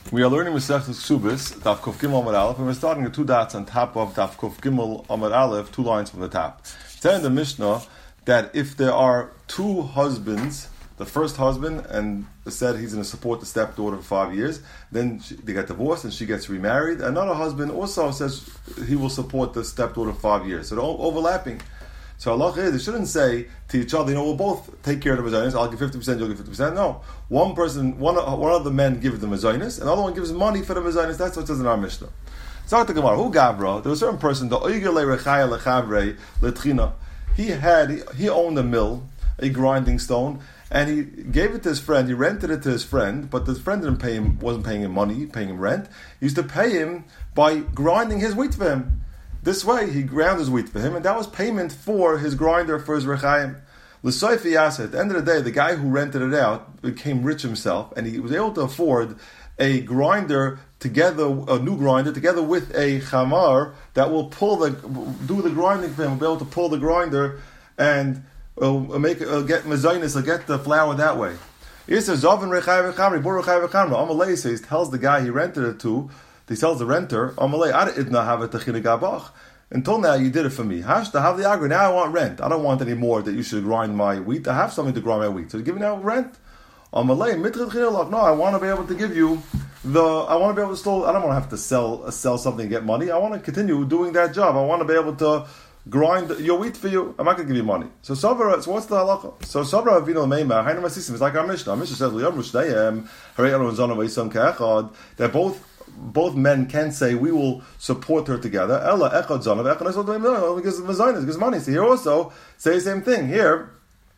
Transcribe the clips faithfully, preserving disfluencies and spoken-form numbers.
We are learning Masechtas Ksubis, Daf Kuf Gimel Amud Aleph, and we're starting at two dots on top of Daf Kuf Gimel Amud Aleph, two lines from the top. It's in the Mishnah that if there are two husbands, the first husband and said he's going to support the stepdaughter for five years, then she, they get divorced and she gets remarried. Another husband also says he will support the stepdaughter for five years. So they're all overlapping. So Allah is, they shouldn't say to each other, you know, we'll both take care of the mezainis. I'll give fifty percent, you'll give fifty percent. No. One person, one, one of the men gives the mezainis, another one gives money for the mezainis. That's what it says in our Mishnah. So the Gemara, who Gavra? There was a certain person, the Oigele Rechaya Lechavre Letrina. He had, he, he owned a mill, a grinding stone, and he gave it to his friend. He rented it to his friend, but the friend didn't pay him, wasn't paying him money, paying him rent. He used to pay him by grinding his wheat for him. This way, he ground his wheat for him, and that was payment for his grinder, for his rechaim. L'soifi yasa, at the end of the day, the guy who rented it out became rich himself, and he was able to afford a grinder together, a new grinder, together with a chamar that will pull the, do the grinding for him, will be able to pull the grinder and uh, make uh, get mezainis, or get the flour that way. He says, Zovin rechaim v'chamri, bur rechaim v'chamri. Amalei says, tells the guy he rented it to, he tells the renter, Amalei, I didn't have it techina gabach. Until now, you did it for me. Hash to have the agri. Now I want rent. I don't want any more that you should grind my wheat. I have something to grind my wheat. So you give me now rent. Amalei, mitrid chinelach. No, I want to be able to give you the. I want to be able to still. I don't want to have to sell sell something and get money. I want to continue doing that job. I want to be able to grind your wheat for you. I'm not going to give you money. So Sabra. So what's the halacha? So Sabra Avinu Meima. Hainu Masisim. It's like our Mishnah. Our Mishnah says Liyam Rushdayim Harei Aaron Zana Vayisam Ke'echad. They're both. Both men can say, we will support her together. Ella echad zanav echad nesol because mezainis, because money. So here also say the same thing here,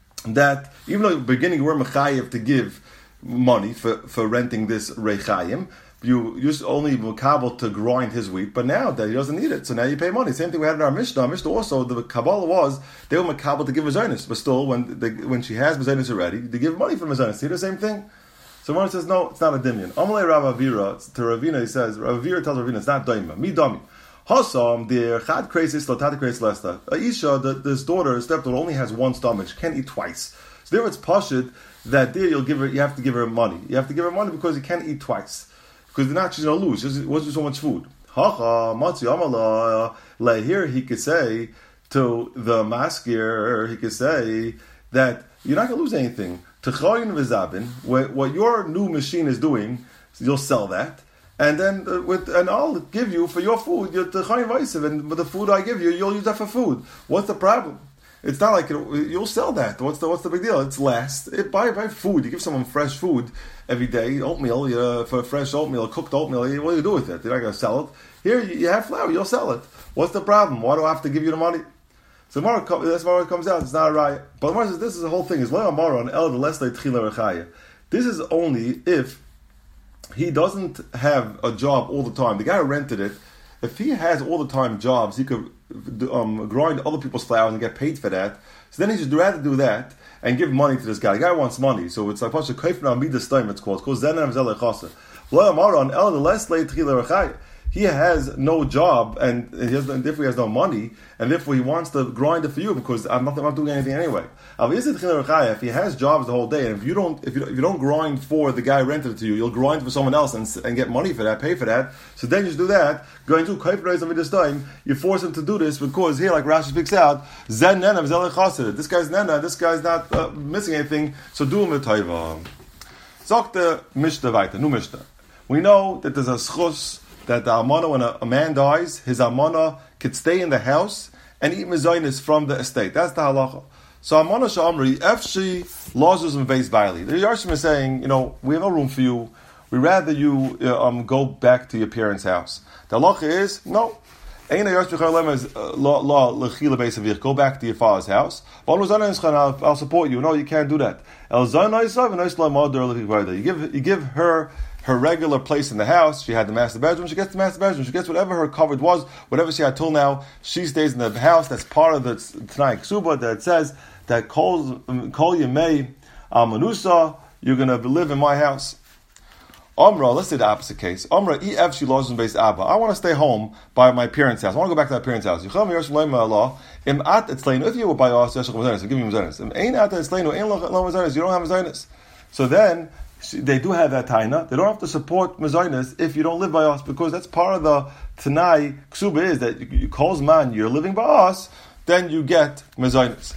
that even though at the beginning we're mechayev to give money for, for renting this rechayim, you used only makabel to grind his wheat, but now that he doesn't need it, so now you pay money. Same thing we had in our Mishnah. Our Mishnah also, the Kabbalah was, they were makabel to give mezainis, but still, when they, when she has mezainis already, they give money for mezainis. See the same thing? So one says, no, it's not a dimyan. Amalei Rav Avira, to Ravina, he says, Rav Avira tells Ravina, it's not daima. Mi dami. Hasam, the chad kresis, lotat kresis lesta. Aisha, the, this daughter, his stepdaughter, only has one stomach. She can't eat twice. So there it's pashut that there you'll give her, you have to give her money. You have to give her money because you can't eat twice. Because if not, she's going to lose. It wasn't so much food. Hacha, matzi amala, le. Here he could say to the maskir, he could say that you're not going to lose anything. Techayin v'zabin, what your new machine is doing, you'll sell that, and then uh, with and I'll give you for your food your techayin v'isiv, and with the food I give you, you'll use that for food. What's the problem? It's not like it, you'll sell that. What's the what's the big deal? It's last. It, buy buy food. You give someone fresh food every day, oatmeal uh, for fresh oatmeal, cooked oatmeal. What do you do with it? You're not going to sell it. Here you, you have flour. You'll sell it. What's the problem? Why do I have to give you the money? So that's why it comes out. It's not a riot. But Gemara says this is the whole thing. Is This is only if he doesn't have a job all the time. The guy who rented it, if he has all the time jobs, he could um, grind other people's flowers and get paid for that. So then he should rather do that and give money to this guy. The guy wants money, so it's like Pasha Kaifna Midas Time. It's called. It's called Zenem Zelech Chasa. He has no job, and he has, and therefore he has no money, and therefore he wants to grind it for you because I'm not, I'm not doing anything anyway. If he has jobs the whole day, and if you don't, if you don't, if you don't grind for the guy who rented it to you, you'll grind for someone else and, and get money for that, pay for that. So then you just do that. Going to this time, you force him to do this because here, like Rashi speaks out, Zen Nena, this guy's Nena, this guy's not uh, missing anything. So do him a taiva. Zok the Mishnah weiter, nu Mishnah. We know that there's a schus. That the almana, when a, a man dies, his almana could stay in the house and eat mezainis from the estate. That's the halacha. So almana sha'amri, efshi lozuz and vase baili. The Yarshim is saying, you know, we have no room for you. We rather you uh, um, go back to your parents' house. The halacha is, no. Go back to your father's house. I'll support you. No, you can't do that. You give, you give her her regular place in the house. She had the master bedroom. She gets the master bedroom. She gets whatever her covered was, whatever she had till now. She stays in the house. That's part of the Tanai Ksuba that says that kol yemei amanusa, you're going to live in my house. Omra, let's say the opposite case. Omra, ef she lost in base abba. I want to stay home by my parents' house. I want to go back to my parents' house. If you were by us, give me mazanis. You don't have mazanis. So then she, they do have that taina. They don't have to support mezainis if you don't live by us, because that's part of the Tanai Ksuba is that you, you calls man, you're living by us, then you get mezainis.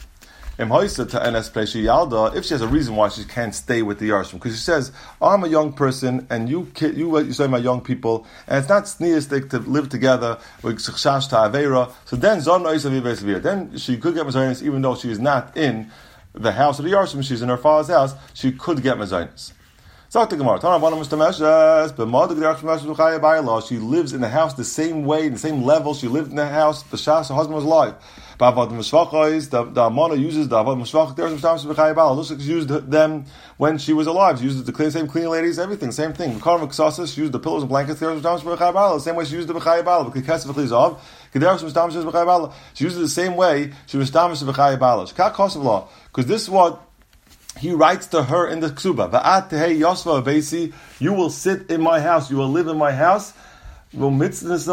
If she has a reason why she can't stay with the Yarshim, because she says, I'm a young person, and you you you say my young people, and it's not sneistic to live together with Shachshash Ta'avera, so then then she could get mezainis even though she is not in the house of the Yarshim, she's in her father's house, she could get mezainis. She lives in the house the same way, in the same level. She lived in the house. The Shas, her husband was alive. The the Amana uses the Avad Mishvach. Looks like she used them when she was alive. She used the clean, same cleaning ladies, everything, same thing. She used the pillows and blankets. The same way she used the B'chai She used it the same way she was Tamish B'chai because this is what he writes to her in the Ksuba. You will sit in my house. You will live in my house. You're going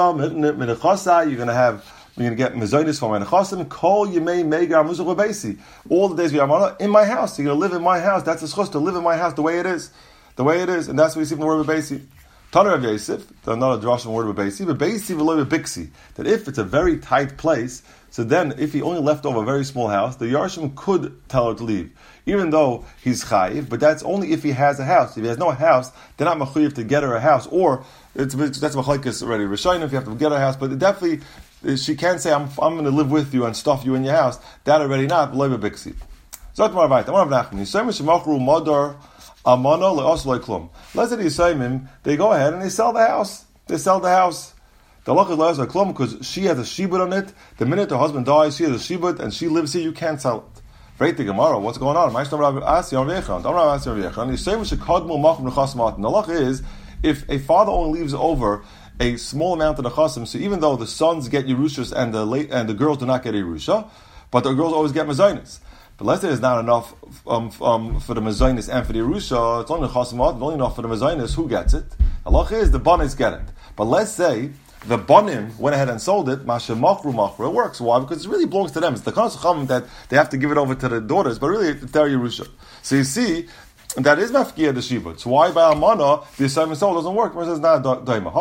to have, you're going to get mezainis for my nechasim. Kol yemei megar muzach beisi. All the days we are in my house. You're going to live in my house. That's the schus to live in my house the way it is, the way it is, and that's what we see from the word beisi. Taner of Yosef, not a drash from the word beisi, but beisi v'lo bixi. That if it's a very tight place, so then if he only left over a very small house, the Yarshim could tell her to leave, even though he's chayiv. But that's only if he has a house. If he has no house, they're not mechuyev to get her a house, or it's that's machlekes already. Rishayim, if you have to get her a house, but definitely she can't say I'm I'm going to live with you and stuff you in your house. That already not v'lo bixi. Zot maravayt. I want to have nachman. Yisayim shemachru modar amana le'os lo'klum. Let's say the Yisayim, they go ahead and they sell the house. They sell the house. The halacha is le'os lo'klum because she has a shibud on it. The minute her husband dies, she has a shibud and she lives here. You can't sell it. Right, the Gemara, what's going on? The halacha is, if a father only leaves over a small amount of the chasim, so even though the sons get Yerushas and the late, and the girls do not get Yerusha, but the girls always get mezainis. But let's say it's not enough um, um, for the mezainis and for the Yerusha, it's only the chasim, only enough for the mezainis, who gets it? The halacha is, the banis get it. But let's say the banim went ahead and sold it, mashe machru machru, it works. Why? Because it really belongs to them. It's the Chacham that they have to give it over to the daughters, but really it's their Yerusha. So you see, that is mafkiyah the shibud. So why by Amana the assignment sold doesn't work? It says not daima.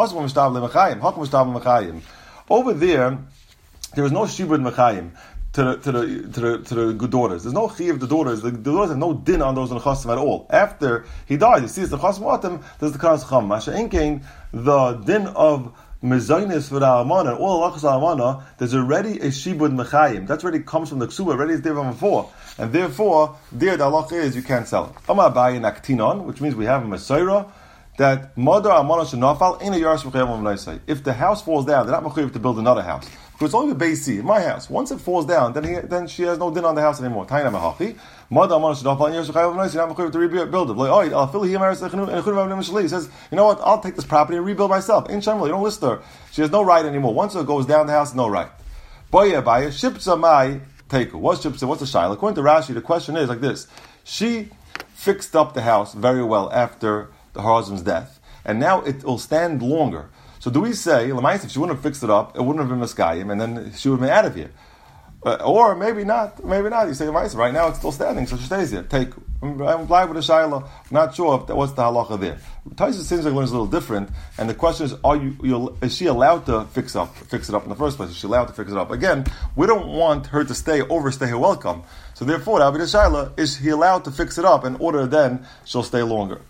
Over there, there is no shibud mechayim to the to the to the to the good daughters. There's no chiyuv of the daughters. The, the daughters have no din on those nechasim at all. After he died, he sees the chasim atem. There's the chacham. Masha inkein the din of mezainis for the almana and all halachas almana. There's already a shibud mechayim. That's already comes from the ksuba. Already is there from before, and therefore there the halacha is you can't sell it. Amar bayin aktinon, which means we have a mesaira that mother almana shenafal in a yaras v'chayim. If the house falls down, they're not mechuyev to build another house. Because it's only the Beisi, my house. Once it falls down, then he, then she has no din on the house anymore. Taina mehachi. Mother amana shenafal in yaras v'chayim. You're not mechuyev to rebuild it. Like, oh, I'll fill here. He says, you know what? I'll take this property and rebuild myself. In Shamla, you don't list her. She has no right anymore. Once it goes down the house, no right. Boya baya shipza mai teiku. What's shipza? What's the shaila? According to Rashi, the question is like this: she fixed up the house very well after her husband's death, and now it will stand longer. So do we say, Lamais, if she wouldn't have fixed it up, it wouldn't have been Maskayim, and then she would have been out of here? Uh, or maybe not, maybe not. You say, Lamais, right now it's still standing, so she stays here. Take, I'm, I'm blind with a Shaila, not sure if that, what's the halacha there. Taisa seems like it's a little different, and the question is, are you, you're, is she allowed to fix up, fix it up in the first place? Is she allowed to fix it up? Again, we don't want her to stay, overstay her welcome. So therefore, Rabbi Shaila, is he allowed to fix it up in order then she'll stay longer?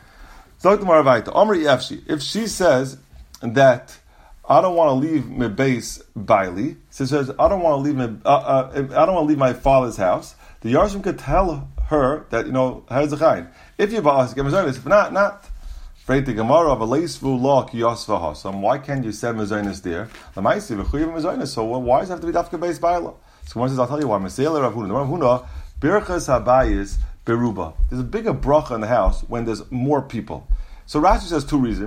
If she says that I don't want to leave my base baili, she says I don't want to leave my uh, uh, I don't want to leave my father's house, the Yarshim could tell her that, you know, how's the chayin? If you're ba'as, get mezainis. If not, not. Freit the Gemara of a leisvu law kiyos v'hasam. Why can't you send mezainis there? The ma'isi v'chuyev mezainis. So why does it have to be dafka base baila? So one says, I'll tell you why. Meseiler Rav Huna. Rav Huna birchas habayis beruba. There's a bigger bracha in the house when there's more people. So Rashi says two reasons.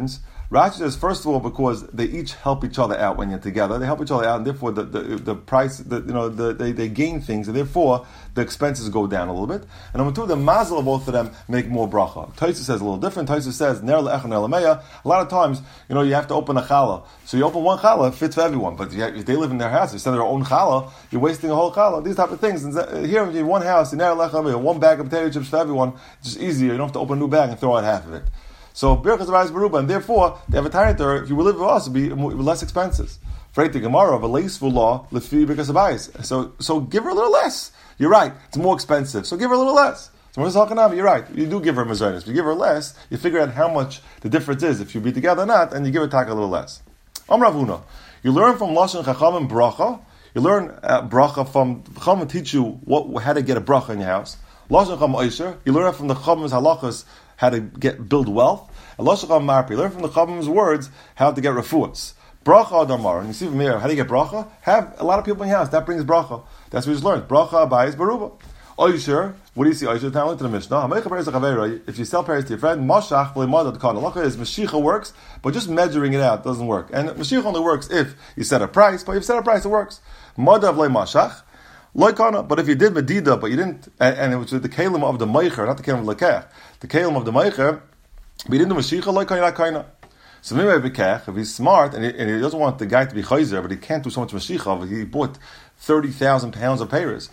Rashi says, first of all, because they each help each other out when you're together. They help each other out, and therefore the, the, the price, the, you know, the, they, they gain things, and therefore the expenses go down a little bit. And number two, the mazel of both of them make more bracha. Taisa says a little different. Taisa says, ner le'ech ner le'meya. A lot of times, you know, you have to open a challah. So you open one challah, it fits for everyone. But have, if they live in their house, they send their own challah, you're wasting a whole challah. These type of things. And here, if you have one house, ner le'ech ner le'meya, one bag of potato chips for everyone, it's just easier. You don't have to open a new bag and throw out half of it. So Birchas Abayis Beruba, and therefore they have a tarot. If you will live with us, it'd be less expenses. Freit the Gemara of a leisful law lefi Birchas Abayis. So so give her a little less. You're right. It's more expensive. So give her a little less. So you're right. You do give her mazonos. If you give her less, you figure out how much the difference is if you be together or not, and you give her tak a little less. Am Rav Huna. You learn from Lashon Chachamim bracha. You learn uh, bracha from Chachamim teach you what how to get a bracha in your house. Lashon Chachamim Oisher. You learn from the Chachamim's halachas how to get build wealth. And Lashon Chachamim Marpi. Learn from the Chachamim's words how to get refuahs. Bracha Adamar. And you see from here, how do you get bracha? Have a lot of people in your house. That brings bracha. That's what we just learned. Bracha Abayis Beruba. Oisher. What do you see? Oisher down into the Mishnah. If you sell Paris to your friend, Mashach v'leimad the Halacha is Mashiach works, but just measuring it out doesn't work. And Mashiach only works if you set a price. But if you set a price, it works. Madav leimashach. Loikana, but if you did medida, but you didn't, and, and it was the kalim of the meicher, not the kalim of the lekech, the kalim of the meicher, but you didn't do mashicha, loikana, loikana. So maybe bekech, if he's smart, and he, and he doesn't want the guy to be chayzer, but he can't do so much mashicha, he bought thirty thousand pounds of payers.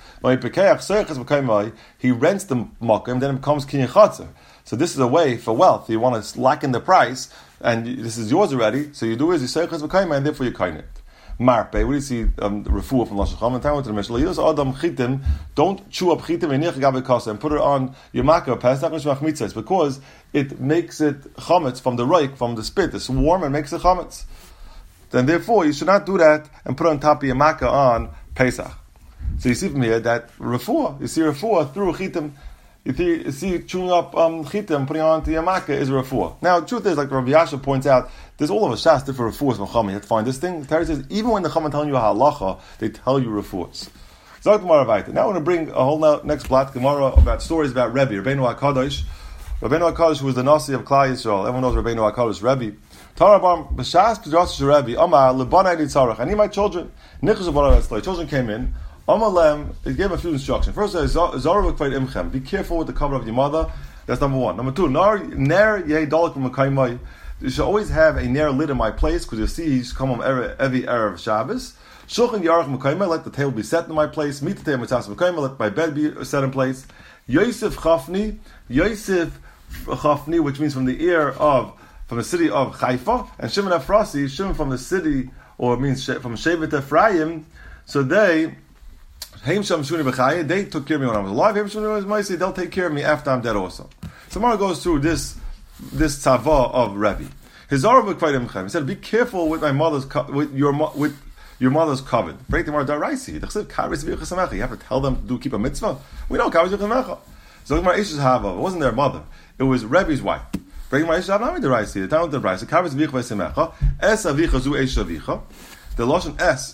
He rents the makom, then it becomes kinyan chatzar. So this is a way for wealth. You want to slacken the price, and this is yours already, so you do is you say and therefore you kain it. Marpe, what do you see? Um, refuah from Lashon Chachamim. Time to the Mishnah. Yos Adam chitim. Don't chew up chitim v'nich gabe kasa and put it on your makkah pesach mishmach mitzvahs because it makes it chametz from the reik, from the spit. It's warm and makes it chametz. Then therefore you should not do that and put it on top of your makkah on Pesach. So you see from here that refuah. You see refuah through chitim. You see, you see chewing up um, chitim, putting on to your makkah is refuah. Now, the truth is, like Rabbi Yasha points out, there's all of a shas different refuahs from Chama. You have to find this thing. The Torah says, even when the Chama telling you a halacha, they tell you refuahs. Now I want to bring a whole now, next plot, Gemara, about stories about Rebbe, Rabbeinu HaKadosh. Rabbeinu HaKadosh, who was the Nasi of Klal Yisrael. Everyone knows Rabbeinu HaKadosh, Rebbe. Tarabam, B'shas P'drash Rebbe, Amar, Lebanai Nitzarach. I need my children. Nichus of Children came in. Amalem, it gave a few instructions. First, it says, be careful with the cover of your mother. That's number one. Number two, ner yeh dalek m'kaymai. You should always have a ner lit in my place because you see he's come on every Erev Shabbos. Shulchan yarach m'kaymai, let the table be set in my place. Meet the table mitzvah m'kaymai, let my bed be set in place. Yosef Chafni, Yosef Chafni, which means from the ear of, from the city of Haifa, and Shimon Efrasi, Shimon from the city, or it means from Shevet Ephraim. So they, they took care of me when I was alive. They'll take care of me after I'm dead also. So Mara goes through this this tzava of Rebbe. His He said, "Be careful with my mother's with your with your mother's covet." Break the Mara daraisi. You have to tell them to do keep a mitzvah. We know kavis v'chasamecha. So the Mara Ishes Hava. It wasn't their mother. It was Rebbe's wife. Break the Mara Ishes Hava. Not daraisi. The town of the daraisi. Kavis v'chasamecha. Es avicha zu eish avicha. The lashon es.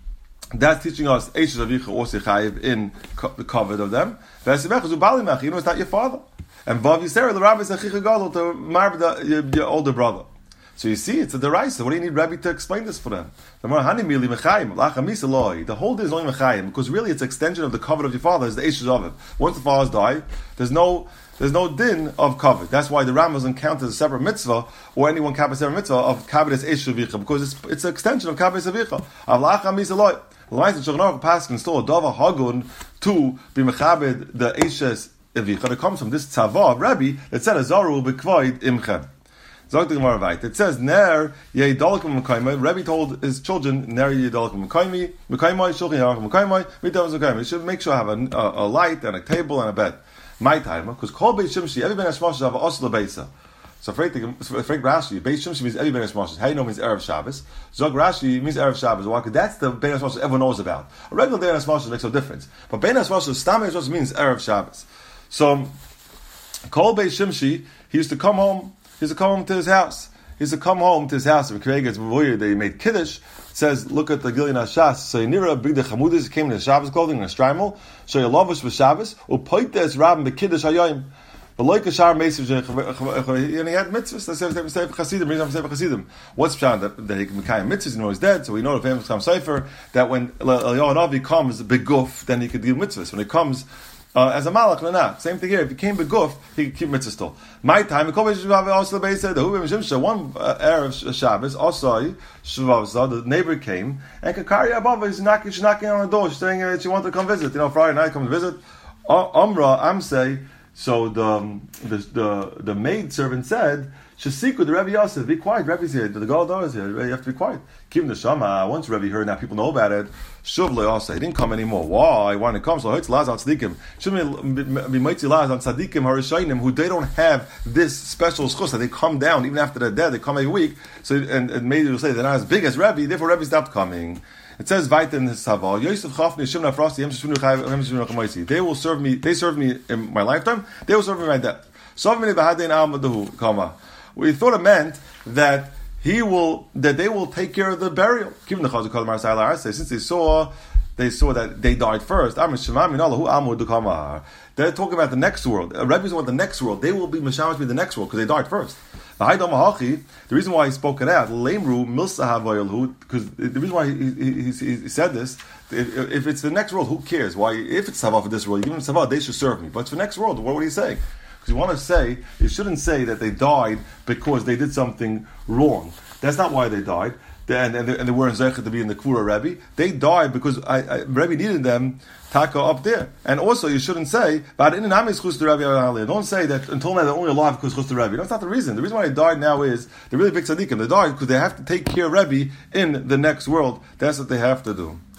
That's teaching us Eish Avicha or Sechayiv in co- the covet of them. You know it's not your father. And Vav Yisera, the rabbi said Chicha Gadol to marry the, your older brother. So you see, it's a deraisa. What do you need Rabbi to explain this for them? The whole day is only Mechayim because really it's an extension of the covet of your father. Is the Eish Aviv. Once the fathers die, there's no there's no din of covet. That's why the Ram doesn't count as a separate mitzvah or anyone count as a separate mitzvah of covet as Eish Avicha because it's it's an extension of covet as Avicha. Avlacha Misaloi. The lines of Shulchan Aruch Paskin still a dava hagun to be mechabed the Eishes Evicha that comes from this tzava of Rabbi that said Azaru bekvoid imchem. Zog the Gemara vayt. It says ner yeh dalakim mekaymi. Rabbi told his children ner yeh dalakim mekaymi mekaymi shulchan yarach mekaymi mitavos mekaymi. You should make sure I have a, a, a light and a table and a bed. My time because kol beit shimshi every ben hashmash have a osla beisa. So Frank Rashi, Beis Shimshi means every Ben Hashmashas. How you know means Erev Shabbos. Zog Rashi means Erev Shabbos. Why? Because that's the Ben Hashmashas everyone knows about. A regular Ben Hashmashas makes no difference. But Ben Hashmashas, Stam Hashmashas means Erev Shabbos. So, Kol Beis Shimshi, he used to come home, he used to come home to his house. He used to come home to his house. If they made Kiddush, it says, look at the Gilyon HaShas. So Yinira Big the Chamudis came in his Shabbos clothing and a strimal. So Yalavish was Shabbos. Upoites Rabin Bekiddush Hayoyim. But like a shar meiser, and he had mitzvahs. They said Sefer Chasidim. Reason for Sefer Chasidim. What's pshat that, that he can become mitzvahs? You know he's dead, so we know the famous Cham Sefer that when Eliyahu Navi comes beguf, then he could do mitzvahs. When he comes uh, as a malach, not same thing here. If he came beguf, he could keep mitzvahs still. My time, the also the said the one uh, erev Shabbos also the neighbor came and Kakari above is knocking, she's knocking on the door, she's saying that she wanted to come visit. You know, Friday night come to visit. Amra Amsei. So the the the, the maid servant said, "Shasiku the Rebbe Yosef, be quiet. Rebbe's here. The Gadol is here. You have to be quiet. Keep the shama." Once Rebbe heard, now people know about it. Shuvle also, he didn't come anymore. Why? Why didn't he come? So it's Laz on tzadikim. Shouldn't be mighty Laz on tzadikim harishayim who they don't have this special schus that they come down even after they're dead. They come every week. So and, and maybe will say they're not as big as Rebbe. Therefore, Rebbe stopped coming. It says Vait in his Saval, Yosef Chafni Shimna Frosti, they will serve me, they serve me in my lifetime, they will serve me in my death. We thought it meant that he will, that they will take care of the burial. Since they saw, they saw that they died first. They're talking about the next world. Rebbe's want the next world. They will be Mashamash be the next world because they died first. The reason why he spoke it out, because the reason why he, he, he, he said this, if, if it's the next world, who cares? Why? If it's Savah for this world, you give them Savah, they should serve me. But it's for the next world. What would he say? Because you want to say, you shouldn't say that they died because they did something wrong. That's not why they died. And, and, they, and they weren't Zeicha to be in the Kvura Rebbe. They died because I, I, Rebbe needed them taka up there. And also, you shouldn't say, but in don't say that until now they're only alive because Chus the Rebbe. That's not the reason. The reason why they died now is they're really big tzaddikim. They died because they have to take care of Rebbe in the next world. That's what they have to do.